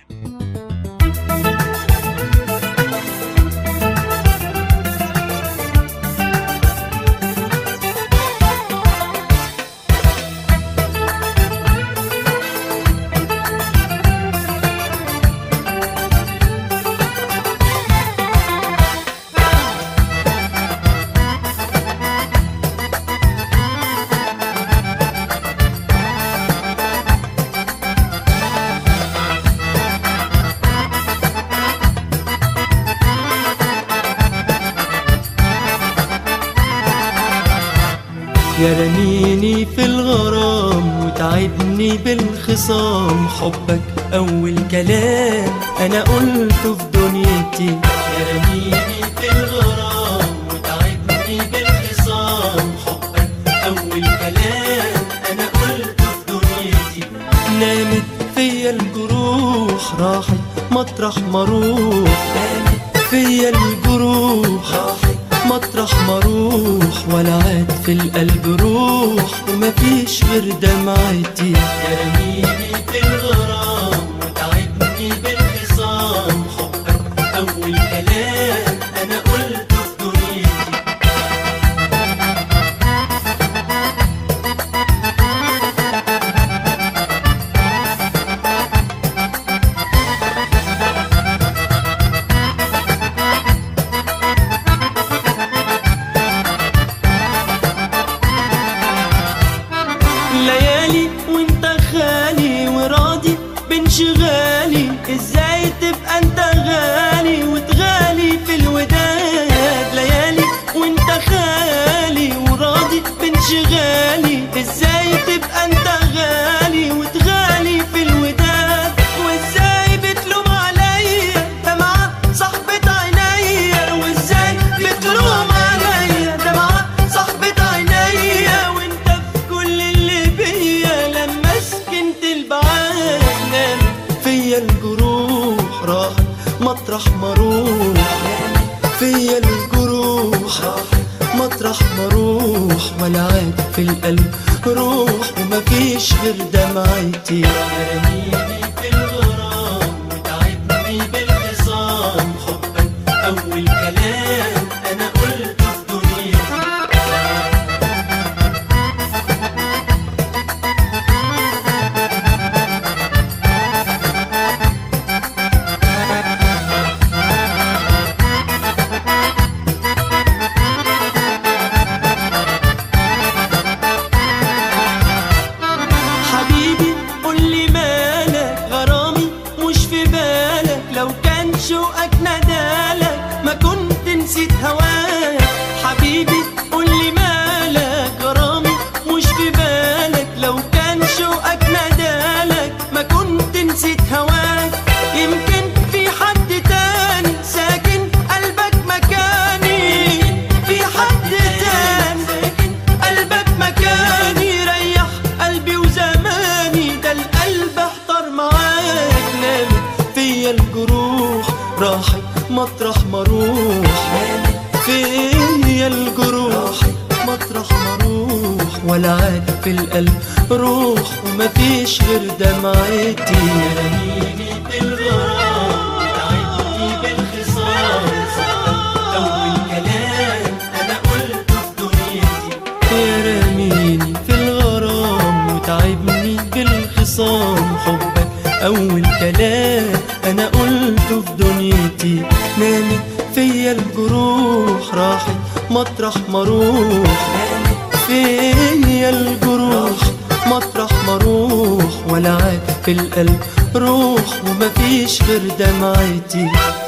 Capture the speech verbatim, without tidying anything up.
يا رميني في الغرام وتعبني بالخصام، حبك أول كلام أنا قلته في دنيتي. يا رميني في الغرام وتعبني بالخصام، حبك أول كلام أنا قلته في دنيتي. نامت فيا الجروح راحت مطرح ما اروح، نامت فيا الجروح راحت مطرح ما اروح، ولا عاد في القلب روح ومفيش غير دمعتي. يا رميني في الغرام وتعبني بالخصام، حبك أول كلام أنا قلته في دنيتي. ليالي وانت خالي وراضي بانشغالي، ازاي تبقى انت غالي وتغالي في الوداد. ليالي وانت خالي وراضي بانشغالي، ازاي تبقى انت غالي وتغالي في الوداد. وازاي بتلوم عليا دمعة صاحبة عينيا، وازاي بتلوم عليا دمعة صاحبة عينيا، وانت في كل اللي بيا لما سكنت البعاد. نام فيا الجروح راحت مطرح ما اروح، فيا الجروح راحت مطرح ما اروح، ولا عاد في القلب روح ومفيش غير دمعتي. يا رميني في الغرام وتعبني بالخصام، حبك أول كلام أنا قلته في دنيتي. حبيبي قولي مالك غرامي مش في بالك، لو كان شوقك ندالك ما كنت نسيت هواك. حبيبي قولي مالك غرامي مش في بالك، لو كان شوقك ندالك ما كنت نسيت هواك. يمكن في حد تاني ساكن قلبك مكاني، في حد تاني ساكن قلبك مكاني، ريح قلبي وزماني ده القلب احتار معاك. نامت فيا الجروح راحت مطرح ما اروح، نامت فيا الجروح مطرح ما اروح، ولا عاد في القلب روح ومفيش غير دمعتي. يا رميني في الغرام وتعبني بالخصام، أول كلام أنا قلته في دنيتي. يا رميني في الغرام وتعبني بالخصام، حبك أول كلام أنا قلته في دنيتي. نامت فيا الجروح راحت مطرح ما اروح، نامت فيا الجروح مطرح ما اروح، ولا عاد في القلب روح ومفيش غير دمعتي.